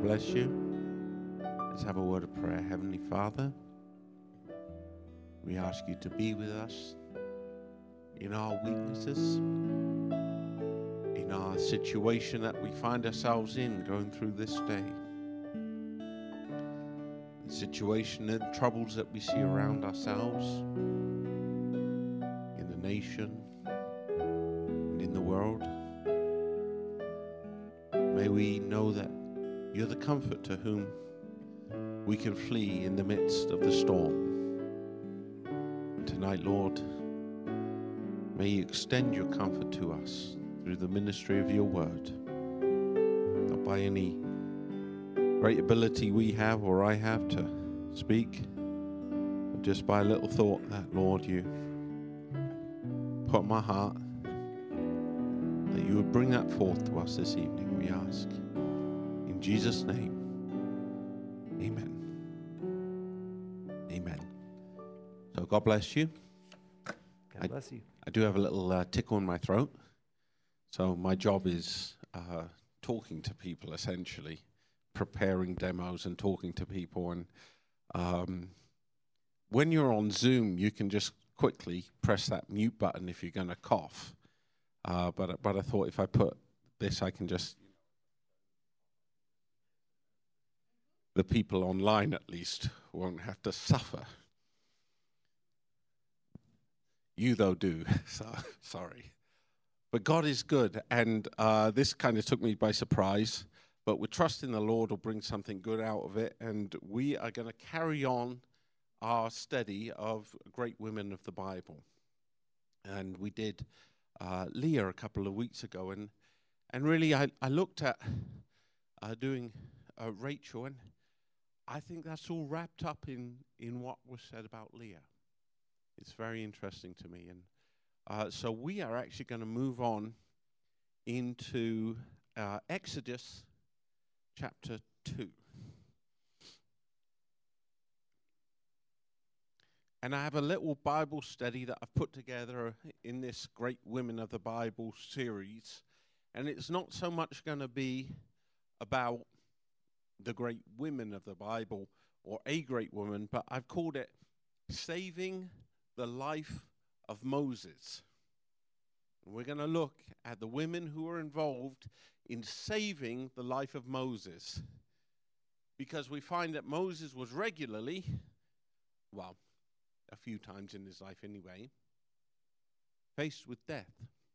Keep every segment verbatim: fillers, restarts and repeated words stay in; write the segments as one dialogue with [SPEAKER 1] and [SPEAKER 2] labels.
[SPEAKER 1] bless you. Let's have a word of prayer. Heavenly Father, we ask you to be with us in our weaknesses, in our situation that we find ourselves in going through this day, the situation and troubles that we see around ourselves, in the nation, and in the world. May we know that you're the comfort to whom we can flee in the midst of the storm. And tonight, Lord, may you extend your comfort to us through the ministry of your word. Not by any great ability we have or I have to speak, but just by a little thought that, Lord, you put in my heart, that you would bring that forth to us this evening, we ask. In Jesus' name, amen. Amen. So God bless you.
[SPEAKER 2] God bless you.
[SPEAKER 1] I do have a little uh, tickle in my throat. So my job is uh, talking to people, essentially, preparing demos and talking to people. And um, when you're on Zoom, you can just quickly press that mute button if you're going to cough. Uh, but but I thought if I put this, I can just, the people online at least won't have to suffer. You, though, do. So, sorry. But God is good, and uh, this kind of took me by surprise, but we're trusting the Lord will bring something good out of it, and we are going to carry on our study of great women of the Bible. And we did uh, Leah a couple of weeks ago, and, and really I, I looked at uh, doing uh, Rachel, and I think that's all wrapped up in, in what was said about Leah. It's very interesting to me. And uh, so we are actually going to move on into uh, Exodus chapter two. And I have a little Bible study that I've put together in this Great Women of the Bible series. And it's not so much going to be about the great women of the Bible or a great woman, but I've called it Saving the Life of Moses. And we're going to look at the women who were involved in saving the life of Moses. Because we find that Moses was regularly, well, a few times in his life anyway, faced with death.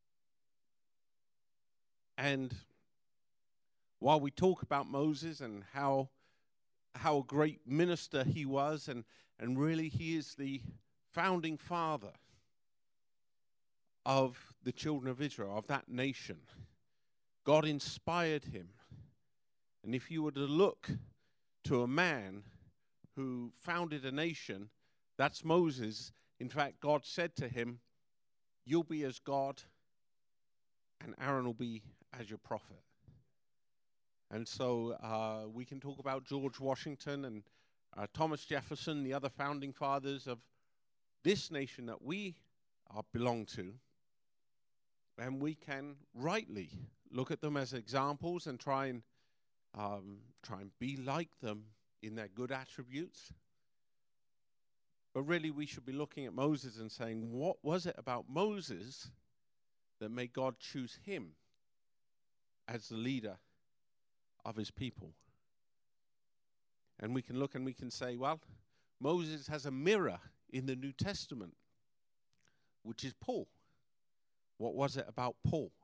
[SPEAKER 1] And while we talk about Moses and how how a great minister he was, and, and really he is the founding father of the children of Israel, of that nation. God inspired him. And if you were to look to a man who founded a nation, that's Moses. In fact, God said to him, you'll be as God, and Aaron will be as your prophet. And so uh, we can talk about George Washington and uh, Thomas Jefferson, the other founding fathers of this nation that we are, belong to. And we can rightly look at them as examples and try and um, try and be like them in their good attributes. But really we should be looking at Moses and saying, what was it about Moses that made God choose him as the leader of his people? And we can look and we can say, well, Moses has a mirror in the New Testament, which is Paul. What was it about Paul?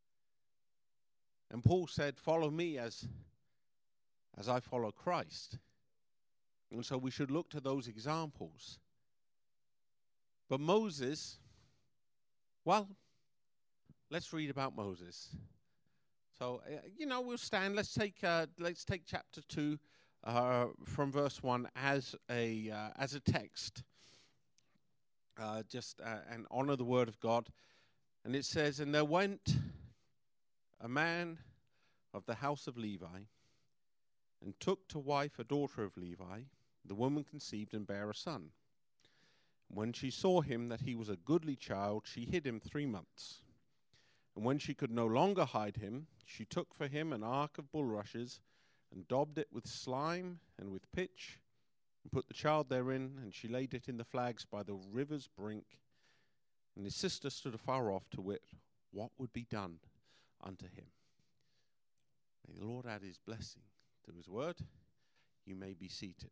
[SPEAKER 1] And Paul said, follow me as, as I follow Christ. And so we should look to those examples. But Moses, well, let's read about Moses. So, uh, you know, we'll stand. Let's take uh, let's take chapter two uh, from verse one as a uh, as a text. Uh, just uh, and honor the word of God. And it says, and there went a man of the house of Levi, and took to wife a daughter of Levi. The woman conceived and bare a son. When she saw him that he was a goodly child, she hid him three months. And when she could no longer hide him, she took for him an ark of bulrushes, and daubed it with slime and with pitch, and put the child therein, and she laid it in the flags by the river's brink. And his sister stood afar off to wit what would be done unto him. May the Lord add his blessing to his word. You may be seated.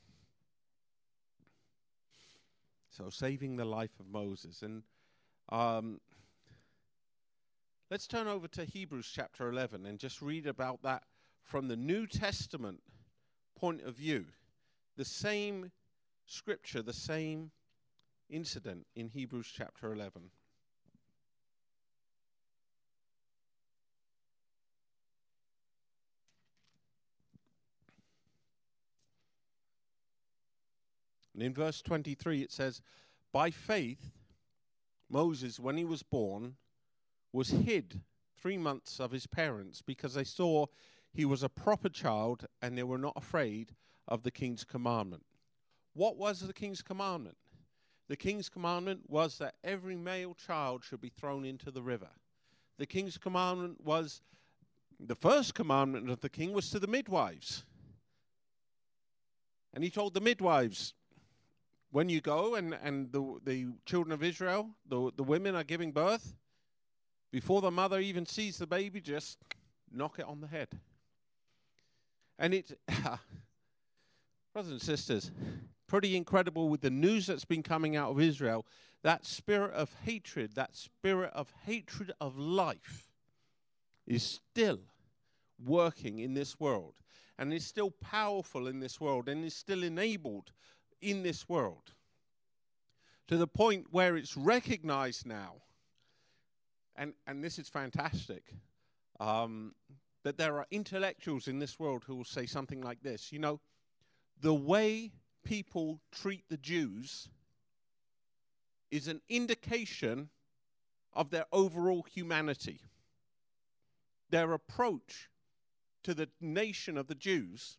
[SPEAKER 1] So, saving the life of Moses. And um, let's turn over to Hebrews chapter eleven and just read about that from the New Testament point of view. The same scripture, the same incident in Hebrews chapter eleven. And in verse twenty-three it says, by faith, Moses, when he was born, was hid three months of his parents because they saw he was a proper child and they were not afraid of the king's commandment. What was the king's commandment? The king's commandment was that every male child should be thrown into the river. The king's commandment was, the first commandment of the king was to the midwives. And he told the midwives, when you go and, and the, the children of Israel, the, the women are giving birth, before the mother even sees the baby, just knock it on the head. And it, brothers and sisters, pretty incredible with the news that's been coming out of Israel, that spirit of hatred, that spirit of hatred of life is still working in this world and is still powerful in this world and is still enabled in this world to the point where it's recognized now, and, and this is fantastic, um, that there are intellectuals in this world who will say something like this, you know, the way people treat the Jews is an indication of their overall humanity. Their approach to the nation of the Jews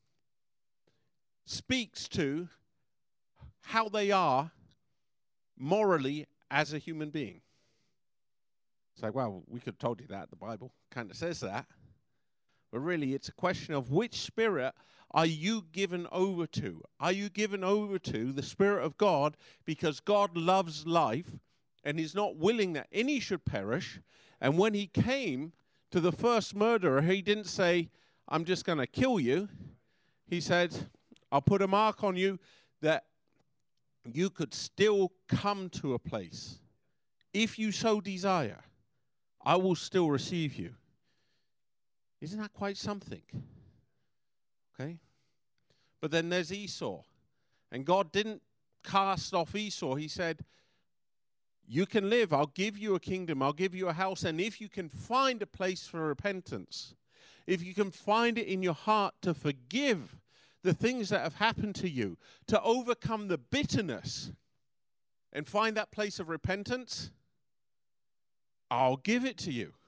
[SPEAKER 1] speaks to how they are morally as a human being. It's like, well, we could have told you that. The Bible kind of says that. But really, it's a question of which spirit are you given over to? Are you given over to the Spirit of God because God loves life and is not willing that any should perish? And when he came to the first murderer, he didn't say, I'm just going to kill you. He said, I'll put a mark on you that you could still come to a place. If you so desire, I will still receive you. Isn't that quite something? Okay? But then there's Esau. And God didn't cast off Esau. He said, you can live. I'll give you a kingdom. I'll give you a house. And if you can find a place for repentance, if you can find it in your heart to forgive the things that have happened to you, to overcome the bitterness and find that place of repentance, I'll give it to you.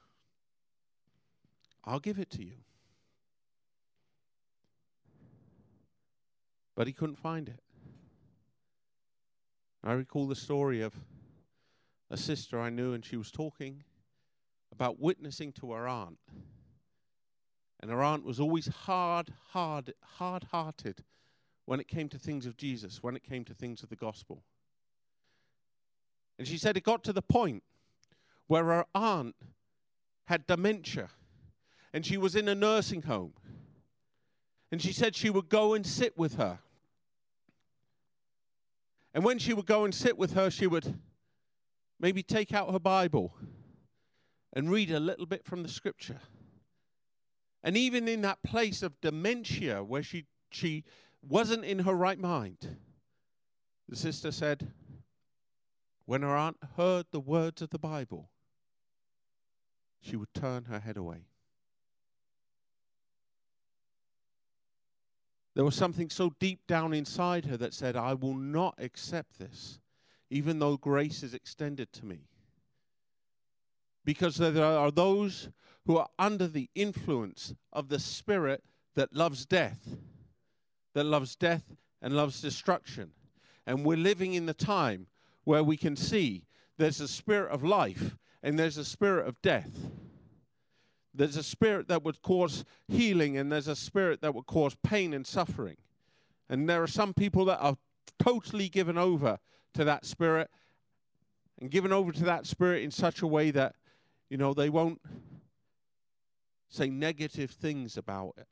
[SPEAKER 1] I'll give it to you. But he couldn't find it. I recall the story of a sister I knew, and she was talking about witnessing to her aunt. And her aunt was always hard, hard, hard-hearted when it came to things of Jesus, when it came to things of the gospel. And she said it got to the point where her aunt had dementia, and she was in a nursing home. And she said she would go and sit with her. And when she would go and sit with her, she would maybe take out her Bible and read a little bit from the scripture. And even in that place of dementia where she, she wasn't in her right mind, the sister said, when her aunt heard the words of the Bible, she would turn her head away. There was something so deep down inside her that said, I will not accept this, even though grace is extended to me. Because there are those who are under the influence of the spirit that loves death, that loves death and loves destruction. And we're living in the time where we can see there's a spirit of life and there's a spirit of death. There's a spirit that would cause healing, and there's a spirit that would cause pain and suffering. And there are some people that are totally given over to that spirit, and given over to that spirit in such a way that, you know, they won't say negative things about it.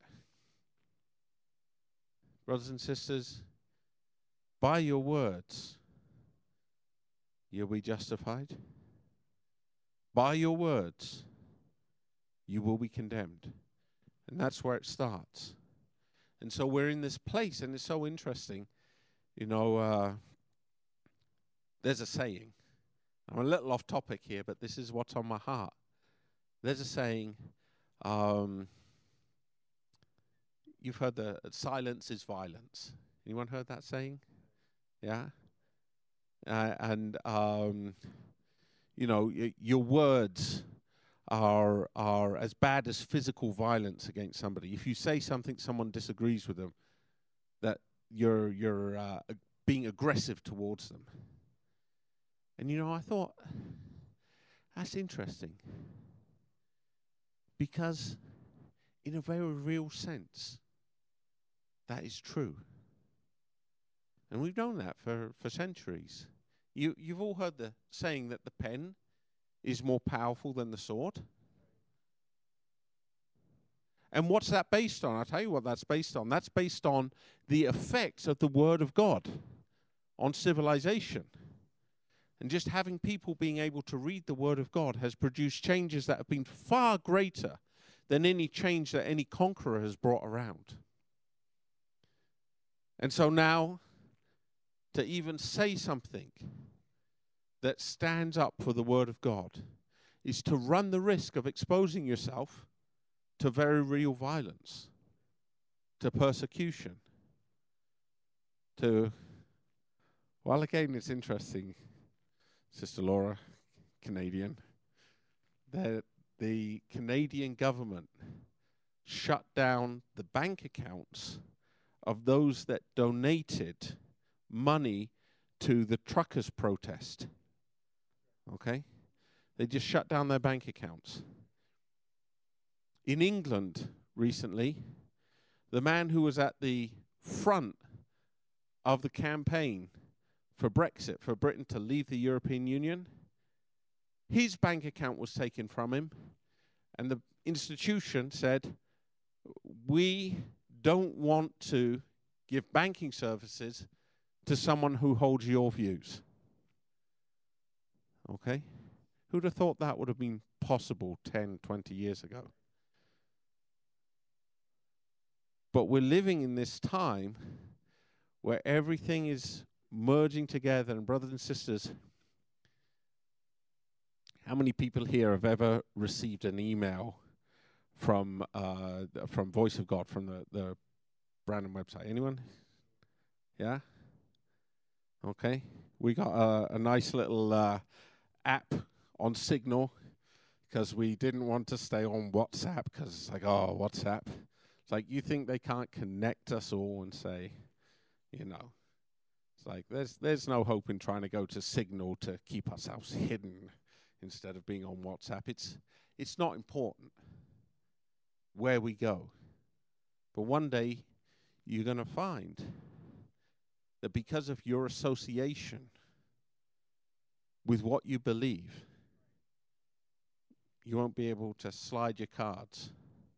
[SPEAKER 1] Brothers and sisters, by your words, you'll be justified. By your words, you will be condemned. And that's where it starts. And so we're in this place, and it's so interesting. You know, uh, there's a saying. I'm a little off topic here, but this is what's on my heart. There's a saying, um, you've heard the uh, silence is violence. Anyone heard that saying? Yeah? Uh, and, um, you know, y- your words are are as bad as physical violence against somebody. If you say something, someone disagrees with them, that you're you're uh, ag- being aggressive towards them. And you know, I thought that's interesting, because in a very real sense, that is true. And we've known that for, for centuries. You you've all heard the saying that the pen is more powerful than the sword. And what's that based on? I'll tell you what that's based on. That's based on the effects of the Word of God on civilization. And just having people being able to read the Word of God has produced changes that have been far greater than any change that any conqueror has brought around. And so now, to even say something that stands up for the Word of God is to run the risk of exposing yourself to very real violence, to persecution, to, well, again, it's interesting, Sister Laura, Canadian, that the Canadian government shut down the bank accounts of those that donated money to the truckers' protest. Okay? They just shut down their bank accounts. In England recently, the man who was at the front of the campaign for Brexit, for Britain to leave the European Union, his bank account was taken from him, and the institution said, we don't want to give banking services to someone who holds your views. Okay? Who'd have thought that would have been possible ten, twenty years ago? But we're living in this time where everything is merging together. And brothers and sisters, how many people here have ever received an email from uh, from Voice of God, from the, the Brandon website? Anyone? Yeah? Okay. We got a, a nice little uh, app on Signal, because we didn't want to stay on WhatsApp, because it's like, oh, WhatsApp. It's like, you think they can't connect us all and say, you know, it's like there's there's no hope in trying to go to Signal to keep ourselves hidden instead of being on WhatsApp. It's it's not important where we go. But one day you're going to find that because of your association with what you believe, you won't be able to slide your cards.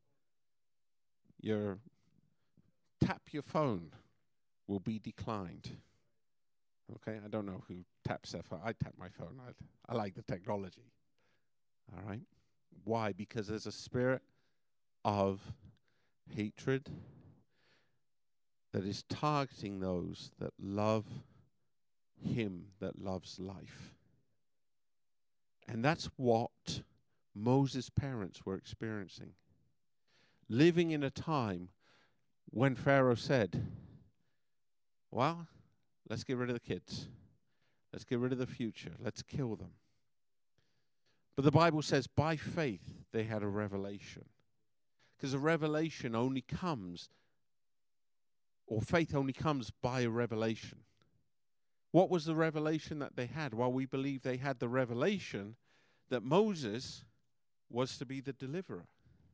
[SPEAKER 1] Your tap your phone will be declined. Okay, I don't know who taps their phone. I tap my phone. I, I like the technology. All right. Why? Because there's a spirit of hatred that is targeting those that love him that loves life. And that's what Moses' parents were experiencing. Living in a time when Pharaoh said, well, let's get rid of the kids. Let's get rid of the future. Let's kill them. But the Bible says by faith they had a revelation. Because a revelation only comes, or faith only comes by a revelation. What was the revelation that they had? Well, we believe they had the revelation that Moses was to be the deliverer.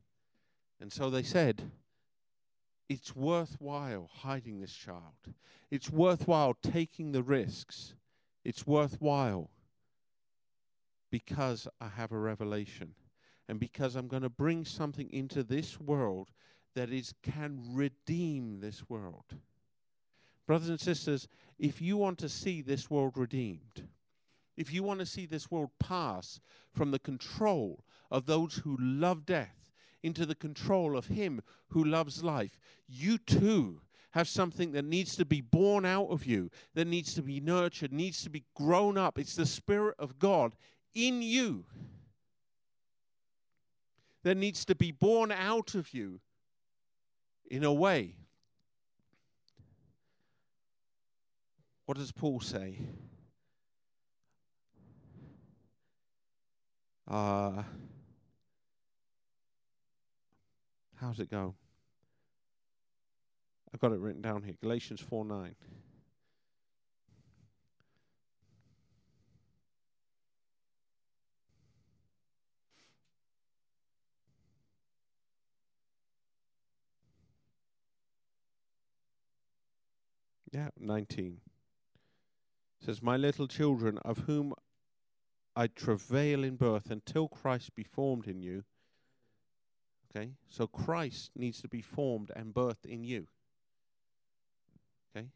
[SPEAKER 1] And so they said, it's worthwhile hiding this child. It's worthwhile taking the risks. It's worthwhile because I have a revelation and because I'm going to bring something into this world that is can redeem this world. Brothers and sisters, if you want to see this world redeemed, if you want to see this world pass from the control of those who love death into the control of him who loves life, you too have something that needs to be born out of you, that needs to be nurtured, needs to be grown up. It's the Spirit of God in you that needs to be born out of you in a way. What does Paul say? Uh, how's it go? I've got it written down here. Galatians four nine. Yeah, nineteen. It says, my little children, of whom I travail in birth until Christ be formed in you. Okay, so Christ needs to be formed and birthed in you. Okay,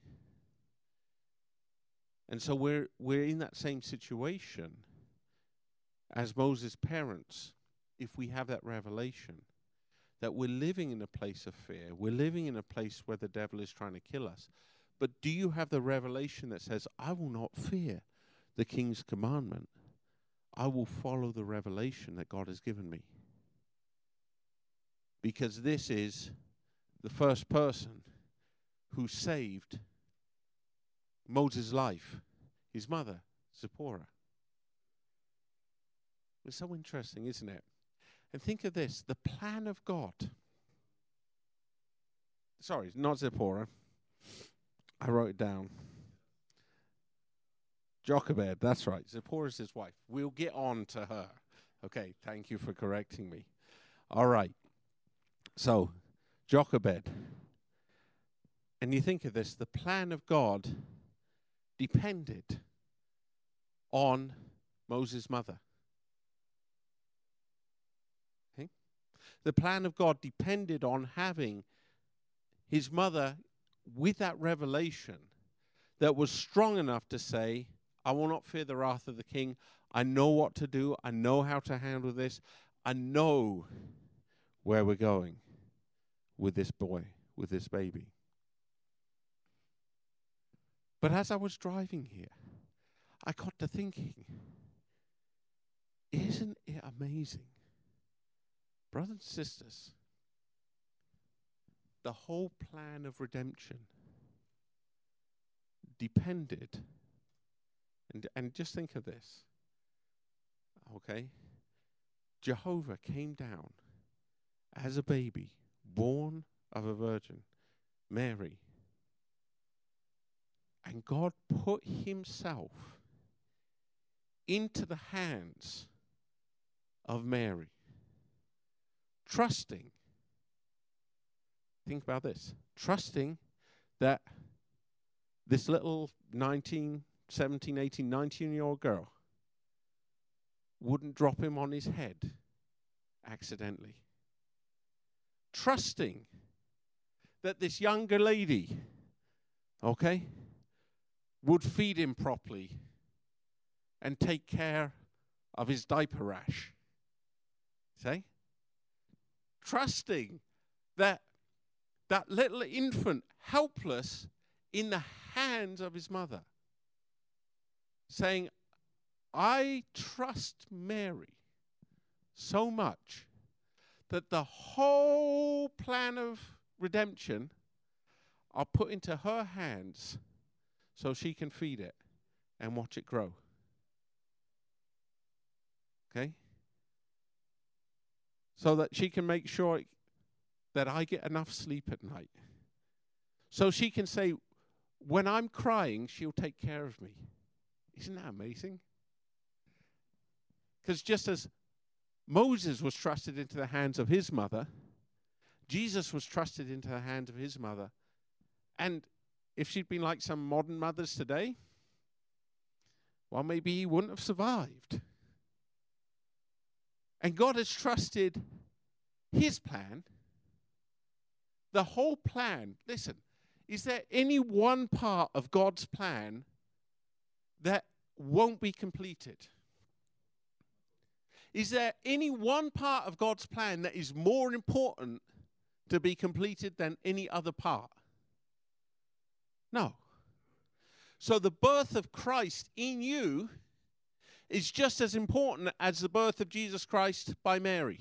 [SPEAKER 1] and so we're we're in that same situation as Moses' parents, if we have that revelation that we're living in a place of fear, we're living in a place where the devil is trying to kill us. But do you have the revelation that says, I will not fear the king's commandment. I will follow the revelation that God has given me. Because this is the first person who saved Moses' life, his mother, Zipporah. It's so interesting, isn't it? And think of this, the plan of God. Sorry, not Zipporah. I wrote it down. Jochebed, that's right. Zipporah's his wife. We'll get on to her. Okay, thank you for correcting me. All right. So, Jochebed. And you think of this, the plan of God depended on Moses' mother. Okay? The plan of God depended on having his mother with that revelation that was strong enough to say, I will not fear the wrath of the king. I know what to do. I know how to handle this. I know where we're going with this boy, with this baby. But as I was driving here, I got to thinking, isn't it amazing? Brothers and sisters, the whole plan of redemption depended, and, and just think of this, okay? Jehovah came down as a baby, born of a virgin, Mary, and God put himself into the hands of Mary, trusting, think about this, trusting that this little nineteen, seventeen, eighteen, nineteen-year-old girl wouldn't drop him on his head accidentally. Trusting that this younger lady, okay, would feed him properly and take care of his diaper rash. See? Trusting that that little infant, helpless, in the hands of his mother, saying, I trust Mary so much that the whole plan of redemption I'll put into her hands so she can feed it and watch it grow. Okay? So that she can make sure that I get enough sleep at night. So she can say, when I'm crying, she'll take care of me. Isn't that amazing? Because just as Moses was trusted into the hands of his mother, Jesus was trusted into the hands of his mother. And if she'd been like some modern mothers today, well, maybe he wouldn't have survived. And God has trusted his plan. The whole plan. Listen, is there any one part of God's plan that won't be completed? Is there any one part of God's plan that is more important to be completed than any other part? No. So the birth of Christ in you is just as important as the birth of Jesus Christ by Mary.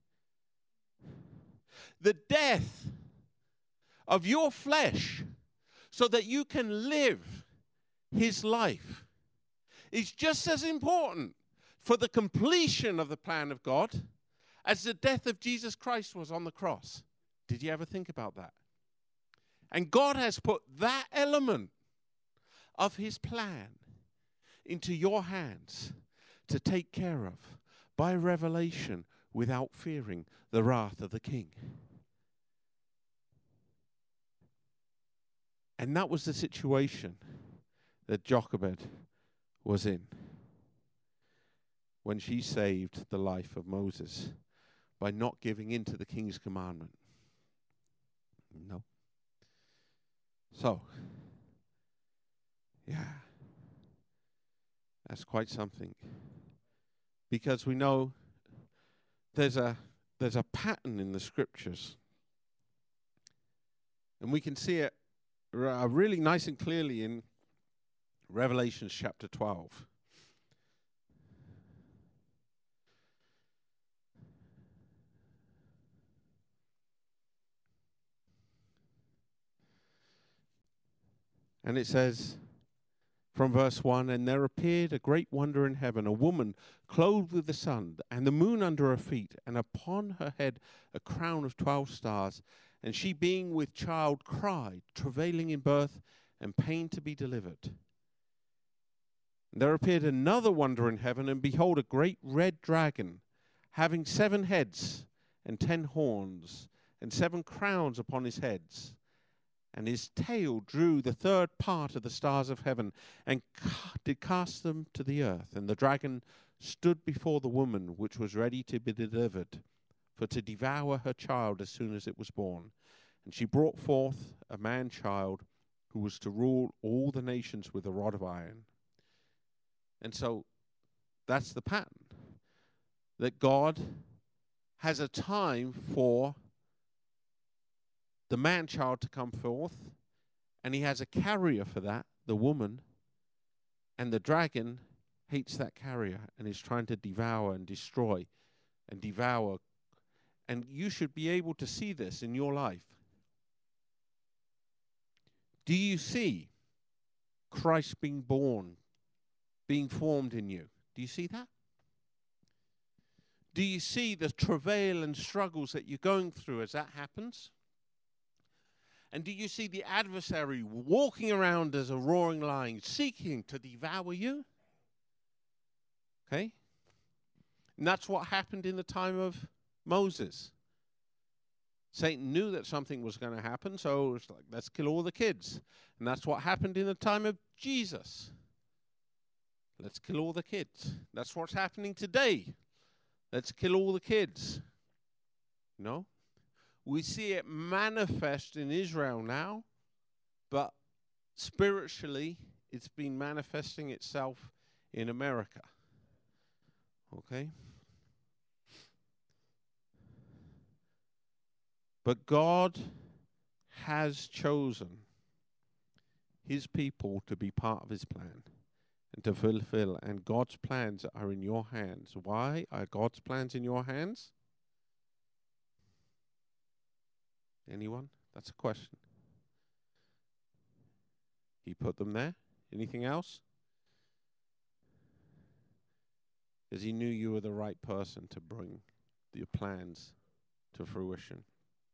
[SPEAKER 1] The death of your flesh so that you can live his life is just as important for the completion of the plan of God as the death of Jesus Christ was on the cross. Did you ever think about that? And God has put that element of his plan into your hands to take care of by revelation without fearing the wrath of the king. And that was the situation that Jochebed was in when she saved the life of Moses by not giving in to the king's commandment. No. So, yeah, that's quite something. Because we know there's a there's a pattern in the scriptures. And we can see it r- really nice and clearly in Revelation chapter twelve. And it says, from verse one, and there appeared a great wonder in heaven, a woman clothed with the sun, and the moon under her feet, and upon her head a crown of twelve stars. And she, being with child, cried, travailing in birth, and pain to be delivered. And there appeared another wonder in heaven, and behold, a great red dragon, having seven heads and ten horns, and seven crowns upon his heads. And his tail drew the third part of the stars of heaven, and ca- did cast them to the earth. And the dragon stood before the woman, which was ready to be delivered, for to devour her child as soon as it was born. And she brought forth a man-child, who was to rule all the nations with a rod of iron. And so that's the pattern, that God has a time for the man-child to come forth, and he has a carrier for that, the woman, and the dragon hates that carrier and is trying to devour and destroy and devour. And you should be able to see this in your life. Do you see Christ being born, being formed in you? Do you see that? Do you see the travail and struggles that you're going through as that happens? And do you see the adversary walking around as a roaring lion, seeking to devour you? Okay? And that's what happened in the time of Moses. Satan knew that something was going to happen, so it's like, let's kill all the kids. And that's what happened in the time of Jesus. Let's kill all the kids. That's what's happening today. Let's kill all the kids. No? We see it manifest in Israel now, but spiritually, it's been manifesting itself in America. Okay? But God has chosen his people to be part of his plan and to fulfill, and God's plans are in your hands. Why are God's plans in your hands? Anyone? That's a question. He put them there. Anything else? Because he knew you were the right person to bring your plans to fruition.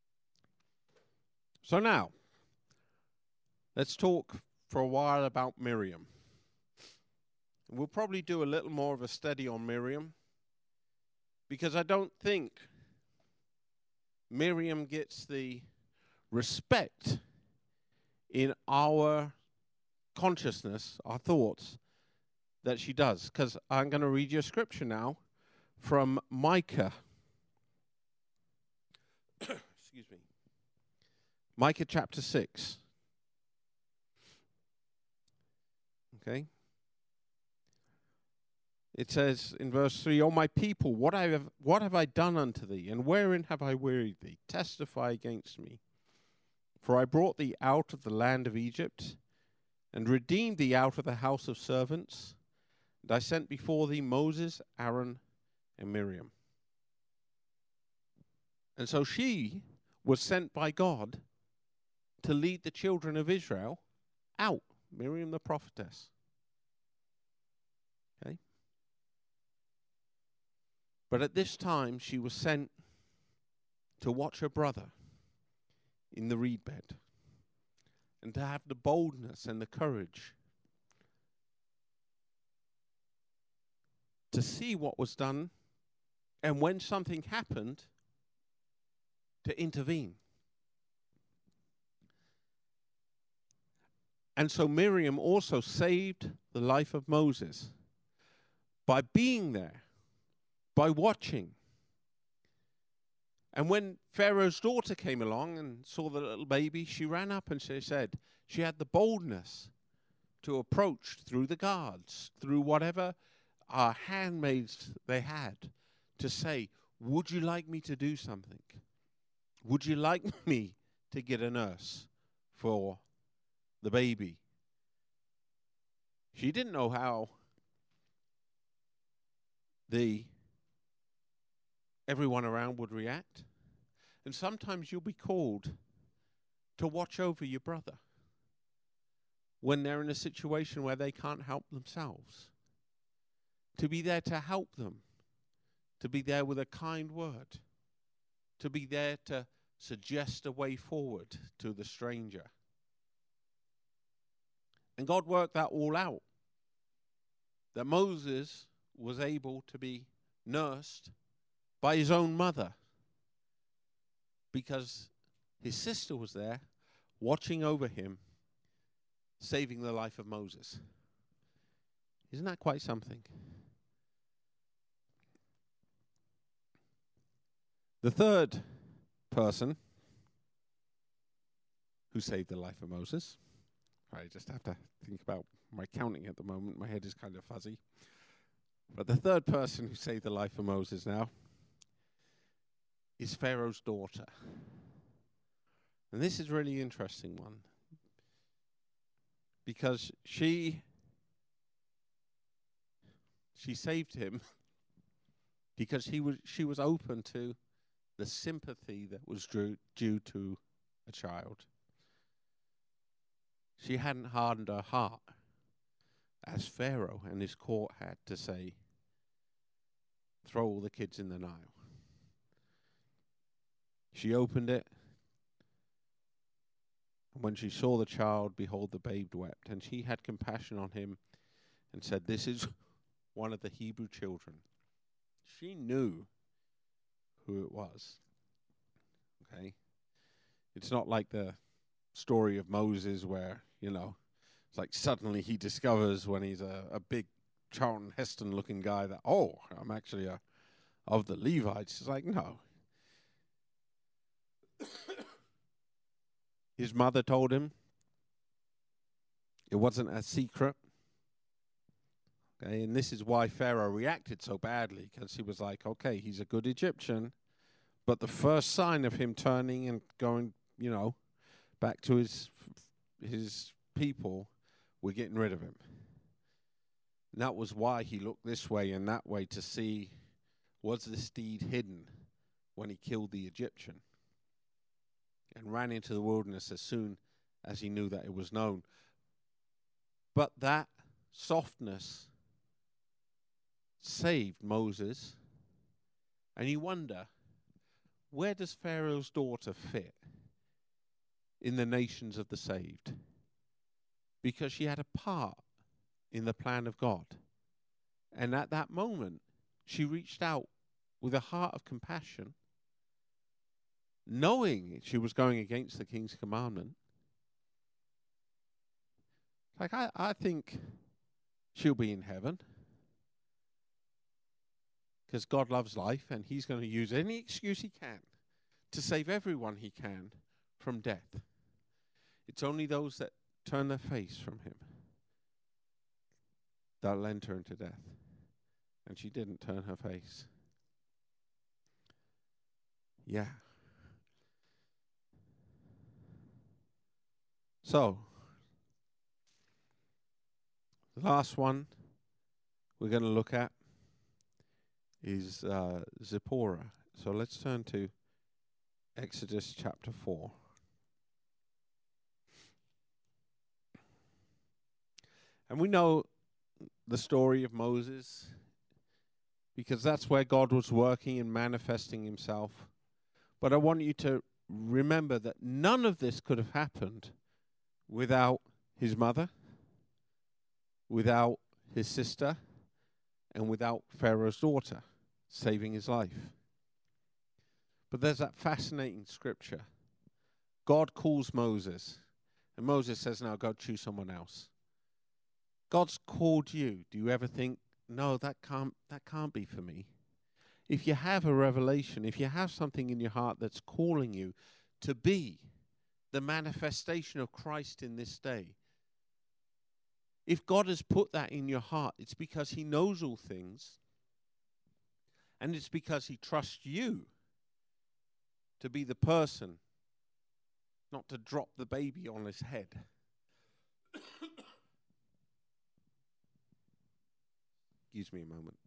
[SPEAKER 1] So now, let's talk for a while about Miriam. We'll probably do a little more of a study on Miriam, because I don't think Miriam gets the respect in our consciousness, our thoughts, that she does. Because I'm going to read you a scripture now from Micah. Excuse me. Micah chapter six. Okay. It says in verse three, O my people, what I have what have I done unto thee, and wherein have I wearied thee? Testify against me. For I brought thee out of the land of Egypt, and redeemed thee out of the house of servants, and I sent before thee Moses, Aaron, and Miriam. And so she was sent by God to lead the children of Israel out, Miriam the prophetess. Okay? But at this time, she was sent to watch her brother in the reed bed and to have the boldness and the courage to see what was done, and when something happened, to intervene. And so Miriam also saved the life of Moses by being there, by watching. And when Pharaoh's daughter came along and saw the little baby, she ran up and she said, she had the boldness to approach through the guards, through whatever uh, handmaids they had, to say, would you like me to do something? Would you like me to get a nurse for the baby? She didn't know how the everyone around would react. And sometimes you'll be called to watch over your brother when they're in a situation where they can't help themselves. To be there to help them. To be there with a kind word. To be there to suggest a way forward to the stranger. And God worked that all out. That Moses was able to be nursed by his own mother, because his sister was there watching over him, saving the life of Moses. Isn't that quite something? The third person who saved the life of Moses, I just have to think about my counting at the moment. My head is kind of fuzzy. But the third person who saved the life of Moses now is Pharaoh's daughter. And this is a really interesting one, because she she saved him because he was she was open to the sympathy that was due, due to a child. She hadn't hardened her heart as Pharaoh and his court had to say, throw all the kids in the Nile. She opened it, and when she saw the child, behold, the babe wept. And she had compassion on him and said, this is one of the Hebrew children. She knew who it was. Okay? It's not like the story of Moses where, you know, it's like suddenly he discovers when he's a, a big Charlton Heston looking guy that, oh, I'm actually a, of the Levites. It's like, no. His mother told him. It wasn't a secret. Okay, and this is why Pharaoh reacted so badly, because he was like, okay, he's a good Egyptian, but the first sign of him turning and going, you know, back to his his people, we're getting rid of him. And that was why he looked this way and that way to see, was this deed hidden when he killed the Egyptian? And ran into the wilderness as soon as he knew that it was known. But that softness saved Moses. And you wonder, where does Pharaoh's daughter fit in the nations of the saved? Because she had a part in the plan of God. And at that moment, she reached out with a heart of compassion, knowing she was going against the king's commandment. Like, I, I think she'll be in heaven. Because God loves life, and he's going to use any excuse he can to save everyone he can from death. It's only those that turn their face from him that'll enter into death. And she didn't turn her face. Yeah. So, the last one we're going to look at is uh, Zipporah. So let's turn to Exodus chapter four. And we know the story of Moses because that's where God was working and manifesting himself. But I want you to remember that none of this could have happened without his mother, without his sister, and without Pharaoh's daughter saving his life. But there's that fascinating scripture. God calls Moses, and Moses says, "Now go choose someone else." God's called you. Do you ever think, "No, that can't that can't be for me"? If you have a revelation, if you have something in your heart that's calling you to be the manifestation of Christ in this day, if God has put that in your heart, it's because he knows all things, and it's because he trusts you to be the person, not to drop the baby on his head. Excuse me a moment.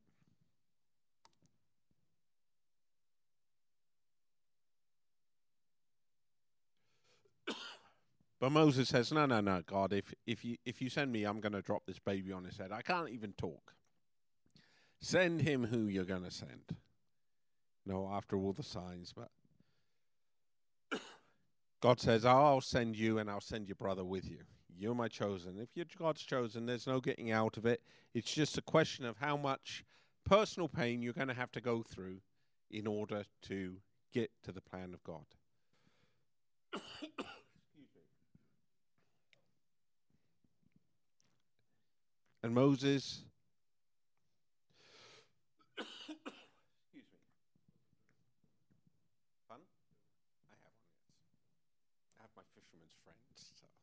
[SPEAKER 1] But Moses says, no, no, no, God, if if you if you send me, I'm going to drop this baby on his head. I can't even talk. Send him who you're going to send. No, after all the signs, but God says, oh, I'll send you and I'll send your brother with you. You're my chosen. If you're God's chosen, there's no getting out of it. It's just a question of how much personal pain you're going to have to go through in order to get to the plan of God. And Moses, excuse me, fun? I have one, yes. I have my fisherman's friends. So.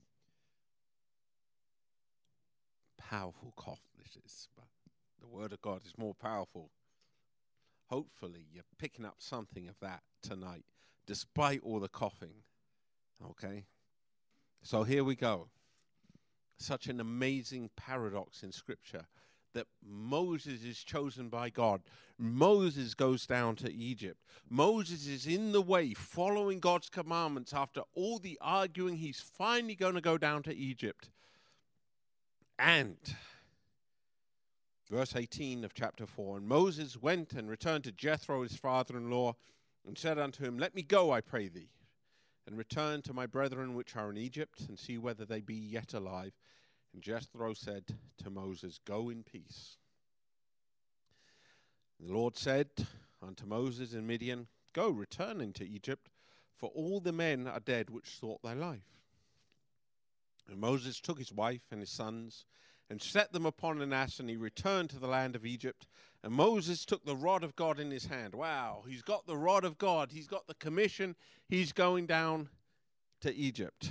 [SPEAKER 1] Powerful cough this is, but the word of God is more powerful. Hopefully you're picking up something of that tonight, despite all the coughing. Okay? So here we go. Such an amazing paradox in Scripture that Moses is chosen by God. Moses goes down to Egypt. Moses is in the way, following God's commandments. After all the arguing, he's finally going to go down to Egypt. And, verse eighteen of chapter four, and Moses went and returned to Jethro, his father-in-law, and said unto him, Let me go, I pray thee, and return to my brethren which are in Egypt, and see whether they be yet alive. And Jethro said to Moses, Go in peace. And the Lord said unto Moses in Midian, Go, return into Egypt, for all the men are dead which sought thy life. And Moses took his wife and his sons, and set them upon an ass, and he returned to the land of Egypt. And Moses took the rod of God in his hand. Wow, he's got the rod of God. He's got the commission. He's going down to Egypt.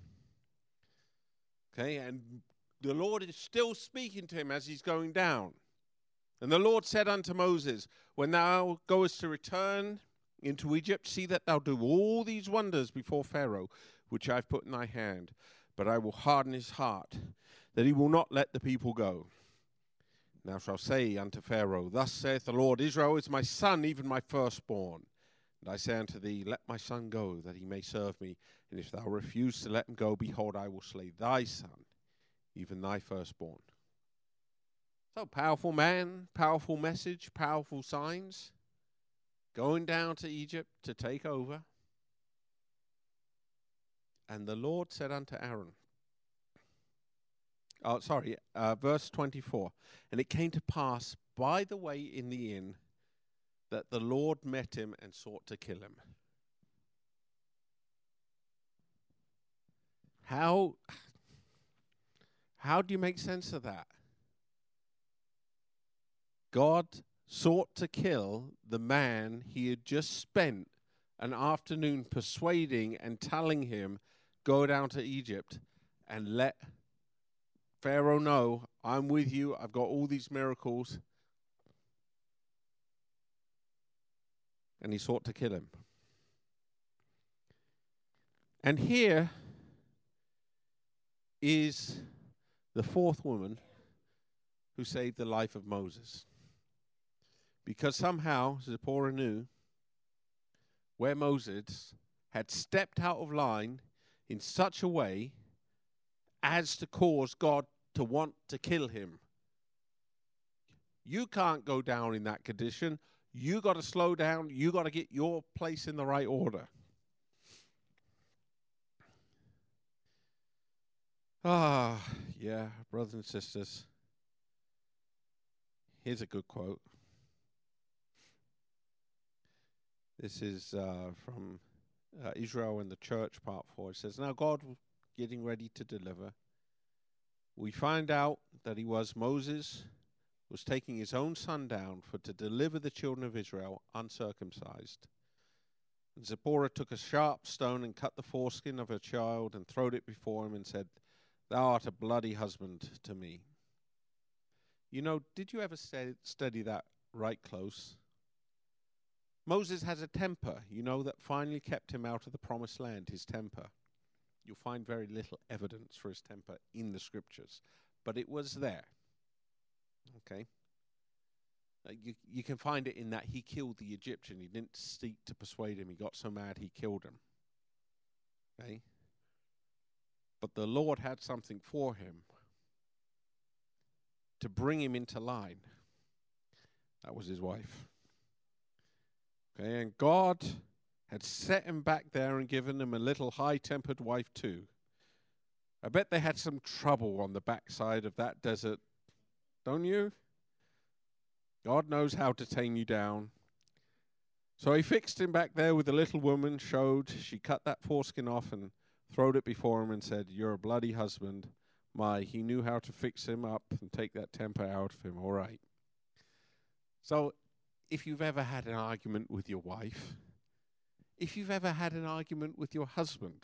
[SPEAKER 1] Okay, and the Lord is still speaking to him as he's going down. And the Lord said unto Moses, When thou goest to return into Egypt, see that thou do all these wonders before Pharaoh, which I have put in thy hand. But I will harden his heart, that he will not let the people go. And thou shalt say unto Pharaoh, Thus saith the Lord, Israel is my son, even my firstborn. And I say unto thee, Let my son go, that he may serve me. And if thou refuse to let him go, behold, I will slay thy son, even thy firstborn. So, powerful man, powerful message, powerful signs. Going down to Egypt to take over. And the Lord said unto Aaron, oh, sorry, uh, verse twenty-four. And it came to pass by the way in the inn that the Lord met him and sought to kill him. How, how do you make sense of that? God sought to kill the man he had just spent an afternoon persuading and telling him, go down to Egypt and let Pharaoh know, I'm with you, I've got all these miracles. And he sought to kill him. And here is the fourth woman who saved the life of Moses. Because somehow Zipporah knew where Moses had stepped out of line in such a way as to cause God to want to kill him. You can't go down in that condition. You got to slow down. You got to get your place in the right order. Ah, yeah, brothers and sisters. Here's a good quote. This is uh, from uh, Israel and the Church, part four. It says, now God getting ready to deliver. We find out that he was, Moses was taking his own son down for to deliver the children of Israel uncircumcised. And Zipporah took a sharp stone and cut the foreskin of her child and throwed it before him and said, thou art a bloody husband to me. You know, did you ever st- study that right close? Moses has a temper, you know, that finally kept him out of the promised land, his temper. You'll find very little evidence for his temper in the scriptures, but it was there. Okay? Uh, you, you can find it in that he killed the Egyptian. He didn't seek to persuade him. He got so mad he killed him. Okay? But the Lord had something for him to bring him into line. That was his wife. Okay, and God had set him back there and given him a little high-tempered wife too. I bet they had some trouble on the backside of that desert, don't you? God knows how to tame you down. So he fixed him back there with the little woman, showed, she cut that foreskin off and throwed it before him and said, you're a bloody husband. My, he knew how to fix him up and take that temper out of him, all right. So if you've ever had an argument with your wife, if you've ever had an argument with your husband,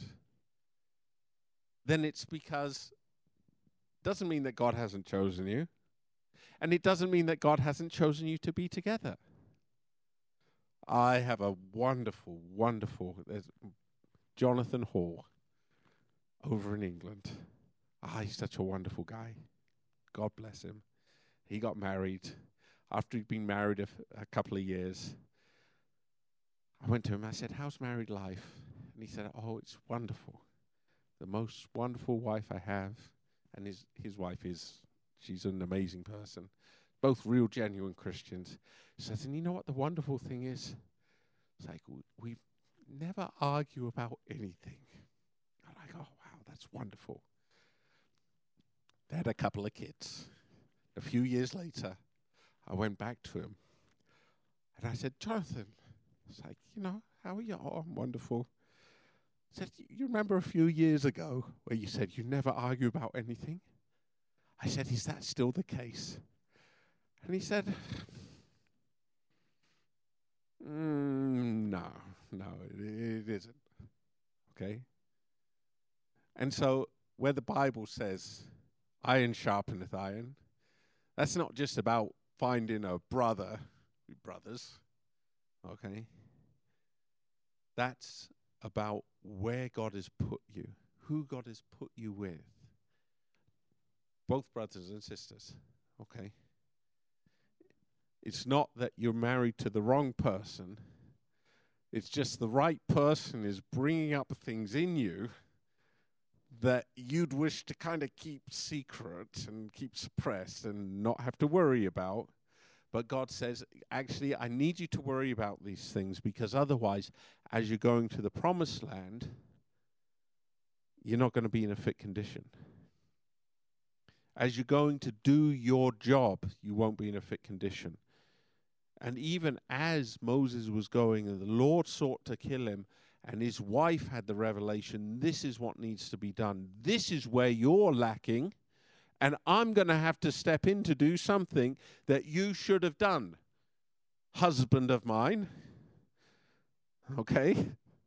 [SPEAKER 1] then it's because it doesn't mean that God hasn't chosen you. And it doesn't mean that God hasn't chosen you to be together. I have a wonderful, wonderful, there's Jonathan Hall over in England. Ah, he's such a wonderful guy. God bless him. He got married. After he'd been married a, f- a couple of years, I went to him, I said, how's married life? And he said, oh, it's wonderful. The most wonderful wife I have. And his, his wife is, she's an amazing person. Both real, genuine Christians. He says, and you know what the wonderful thing is? It's like, we, we never argue about anything. I'm like, oh, wow, that's wonderful. They had a couple of kids. A few years later, I went back to him. And I said, Jonathan, it's like, you know, how are you? Oh, I'm wonderful. I said, you remember a few years ago where you said you never argue about anything? I said, is that still the case? And he said, mm, no, no, it, it isn't. Okay? And so where the Bible says, iron sharpeneth iron, that's not just about finding a brother, brothers, okay? That's about where God has put you, who God has put you with. Both brothers and sisters, okay? It's not that you're married to the wrong person. It's just the right person is bringing up things in you that you'd wish to kind of keep secret and keep suppressed and not have to worry about. But God says, actually, I need you to worry about these things because otherwise, as you're going to the promised land, you're not going to be in a fit condition. As you're going to do your job, you won't be in a fit condition. And even as Moses was going and the Lord sought to kill him, and his wife had the revelation, this is what needs to be done. This is where you're lacking, and I'm going to have to step in to do something that you should have done, husband of mine. Okay?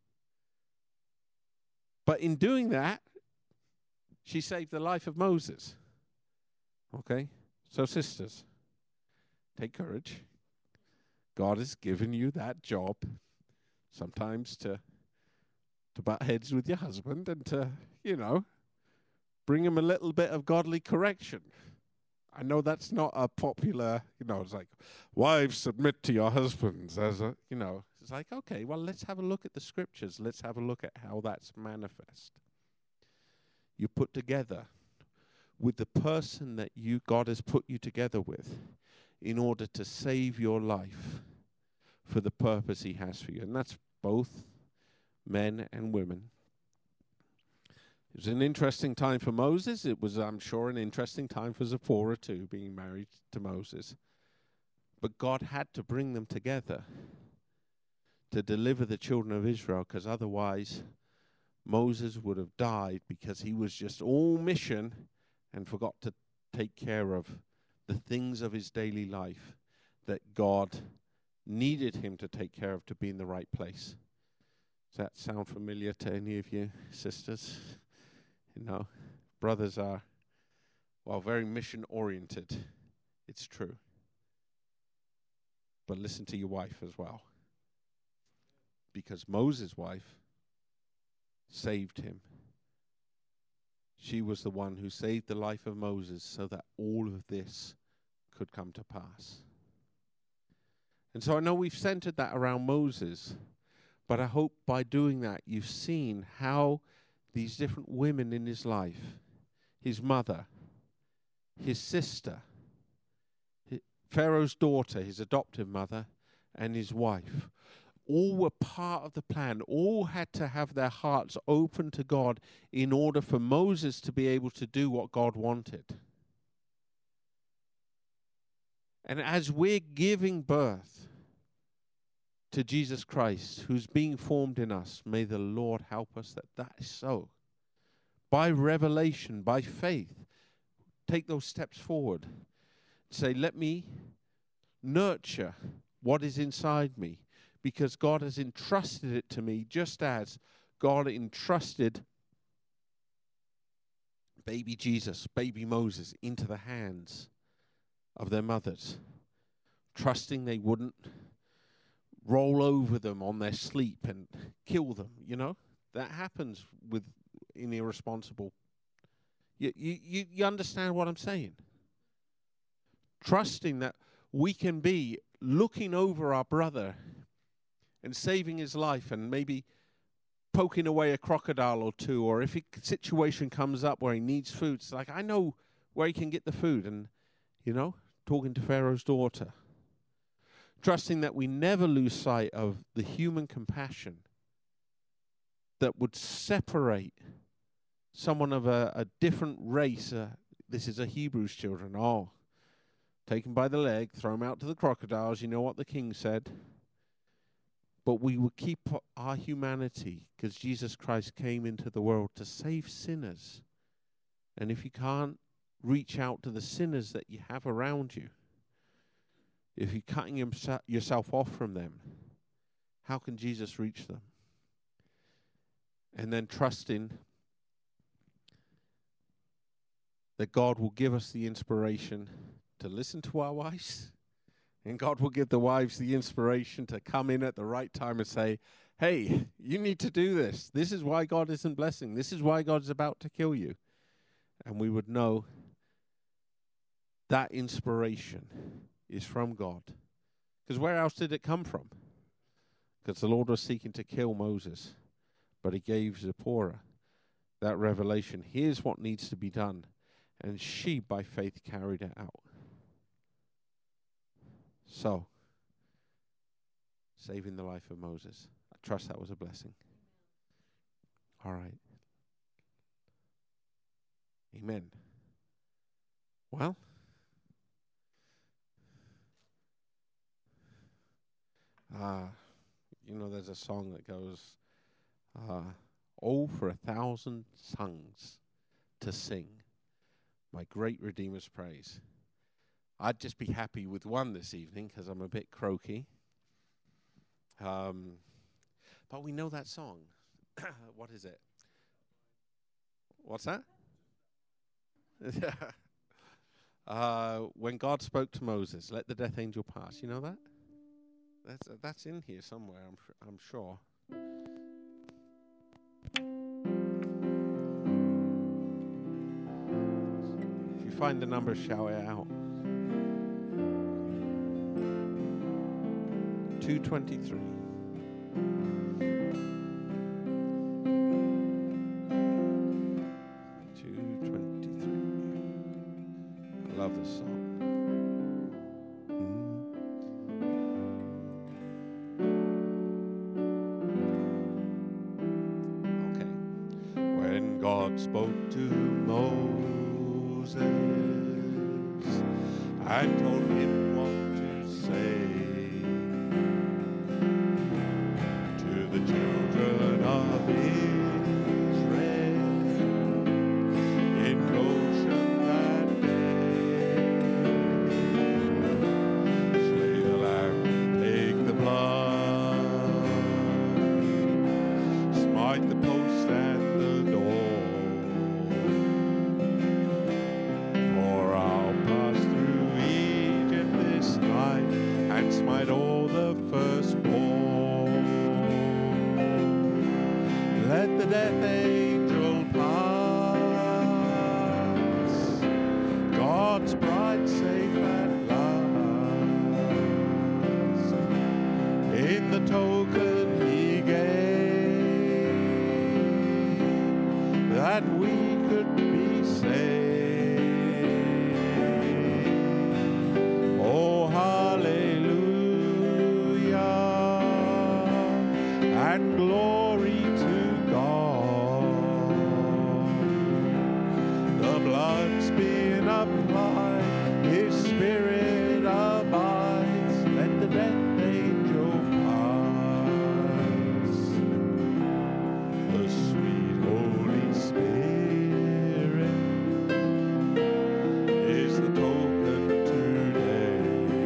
[SPEAKER 1] But in doing that, she saved the life of Moses. Okay? So sisters, take courage. God has given you that job, sometimes to to butt heads with your husband and to, you know, bring him a little bit of godly correction. I know that's not a popular, you know, it's like, wives, submit to your husbands as a, you know, it's like, okay, well, let's have a look at the scriptures. Let's have a look at how that's manifest. You put together with the person that you God has put you together with in order to save your life for the purpose he has for you. And that's both men and women. It was an interesting time for Moses. It was, I'm sure, an interesting time for Zipporah too, being married to Moses. But God had to bring them together to deliver the children of Israel, because otherwise Moses would have died, because he was just all mission and forgot to take care of the things of his daily life that God needed him to take care of to be in the right place. Does that sound familiar to any of you sisters? You know, brothers are, well, very mission-oriented. It's true. But listen to your wife as well. Because Moses' wife saved him. She was the one who saved the life of Moses so that all of this could come to pass. And so I know we've centered that around Moses, but I hope by doing that you've seen how these different women in his life, his mother, his sister, his Pharaoh's daughter, his adoptive mother, and his wife, all were part of the plan. All had to have their hearts open to God in order for Moses to be able to do what God wanted. And as we're giving birth to Jesus Christ, who's being formed in us, may the Lord help us that that is so. By revelation, by faith, take those steps forward. Say, let me nurture what is inside me, because God has entrusted it to me, just as God entrusted baby Jesus, baby Moses, into the hands of their mothers, trusting they wouldn't roll over them on their sleep and kill them, you know. That happens with in irresponsible. You, you, you understand what I'm saying? Trusting that we can be looking over our brother and saving his life, and maybe poking away a crocodile or two, or if a situation comes up where he needs food, it's like, I know where he can get the food, and, you know, talking to Pharaoh's daughter. Trusting that we never lose sight of the human compassion that would separate someone of a, a different race. Uh, this is a Hebrew's children. Oh, taken by the leg, throw him out to the crocodiles. You know what the king said. But we will keep our humanity, because Jesus Christ came into the world to save sinners. And if you can't reach out to the sinners that you have around you, if you're cutting himse- yourself off from them, how can Jesus reach them? And then trusting that God will give us the inspiration to listen to our wives, and God will give the wives the inspiration to come in at the right time and say, hey, you need to do this. This is why God isn't blessing. This is why God's about to kill you. And we would know that inspiration is from God. Because where else did it come from? Because the Lord was seeking to kill Moses, but he gave Zipporah that revelation. Here's what needs to be done. And she, by faith, carried it out. So, saving the life of Moses. I trust that was a blessing. All right. Amen. Well, uh, you know, there's a song that goes, Uh, oh, for a thousand tongues to sing my great Redeemer's praise. I'd just be happy with one this evening because I'm a bit croaky. Um, but we know that song. What is it? What's that? uh, when God spoke to Moses, let the death angel pass. You know that? That's uh, that's in here somewhere. I'm sh- I'm sure. If you find the number, shout it out. two twenty-three. two twenty-three. I love this song. Mm. Okay. When God spoke to Moses and told him what to say to the children of Israel in Goshen that day, slay the lamb, take the blood, smite the post and the door, for I'll pass through Egypt this night and smite all the firstborn. Let the death angel pass, God's bride safe at last, in the token he gave, that we could be saved. Oh, hallelujah, and glory to God. The blood's been applied, his spirit abides, let the death angel pass. The sweet Holy Spirit is the token today,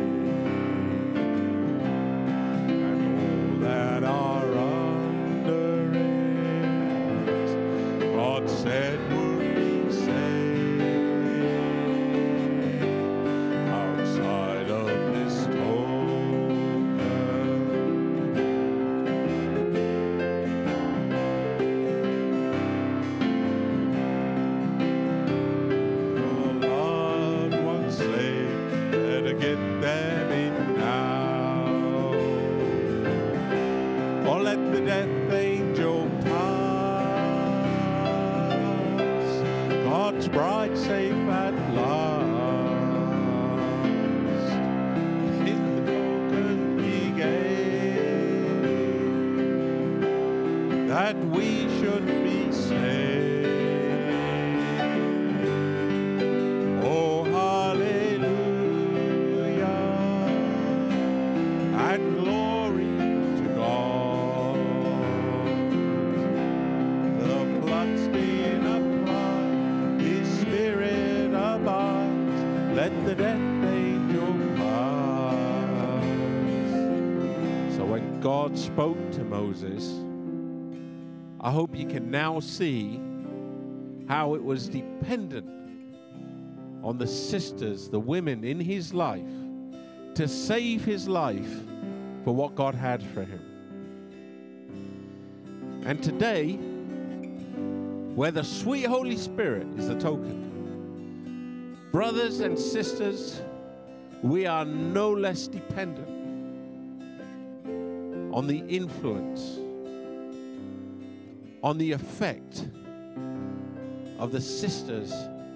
[SPEAKER 1] and all that are under it, God said would be saved outside of this token. The loved ones saved, better get them in now. Or let the death angel pass, God's bride safe at last, in the token he gave, that we should be saved. Oh, hallelujah, and glory to God. The blood's been applied, his spirit abides, let the death angel pass. So when God spoke to Moses, I hope you can now see how it was dependent on the sisters, the women in his life, to save his life for what God had for him. And today, where the sweet Holy Spirit is the token, brothers and sisters, we are no less dependent on the influence, on the effect of the sisters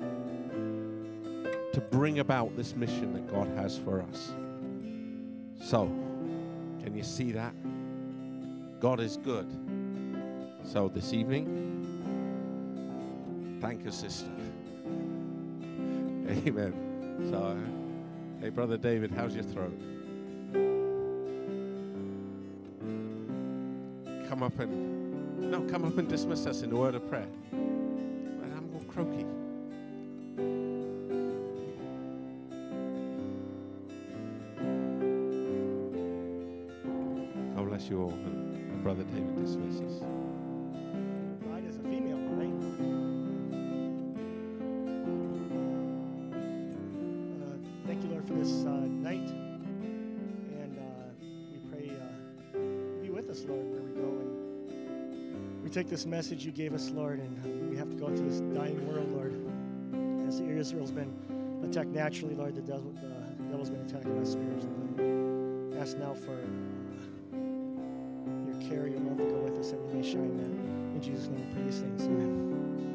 [SPEAKER 1] to bring about this mission that God has for us. So, can you see that? God is good. So this evening, thank you, sister. Amen. So, hey, Brother David, how's your throat? Come up and No, come up and dismiss us in a word of prayer. But I'm all croaky. God bless you all. And Brother David dismiss us.
[SPEAKER 3] Bride is a female, right? Uh, thank you, Lord, for this uh, night. And uh, we pray uh, be with us, Lord, where we go. And we take this message you gave us, Lord, and uh, we have to go into this dying world, Lord. As Israel's been attacked naturally, Lord, the, devil, uh, the devil's been attacking us spiritually. Lord. Ask now for uh, your care, your love to go with us, and we may shine that. In Jesus' name we pray these things. Amen.